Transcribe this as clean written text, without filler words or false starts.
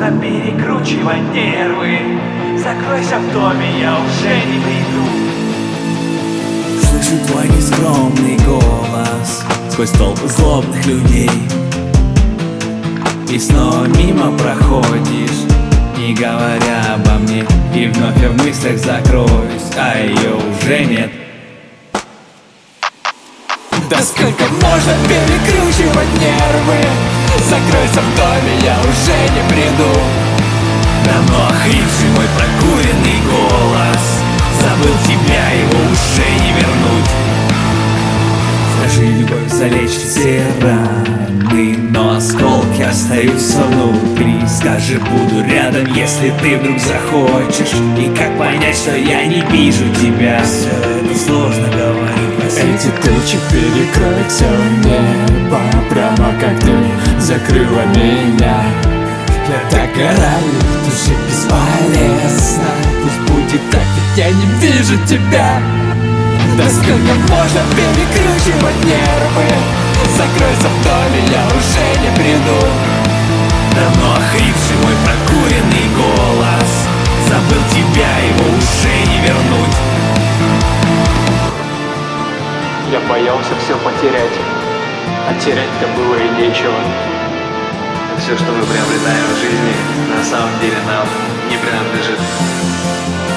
можно перекручивать нервы. Закройся в доме, я уже не приду. Слышу твой нескромный голос сквозь толпы злобных людей. И снова мимо проходишь, не говоря обо мне. И вновь я в мыслях закроюсь, а ее уже нет. Да сколько можно перекручивать нервы? Закройся в доме, я уже не приду. Давно охрипший мой прокуренный голос, забыл тебя, его уже не вернуть. Скажи, любовь залечит все раны, но осколки остаются внутри. Скажи, буду рядом, если ты вдруг захочешь. И как понять, что я не вижу тебя? Все это сложно говорить. Эти тучи перекроют все небо, прямо как ты закрыла меня. Я так ораю, душе бесполезно. Пусть будет так, ведь я не вижу тебя. Да сколько можно перекручивать нервы? Закройся в доме, я уже не приду. Давно охрипший мой прокуренный голос, забыл тебя, его уже не вернуть. Я боялся все потерять, а терять-то было и нечего. Все, что мы приобретаем в жизни, на самом деле нам не принадлежит.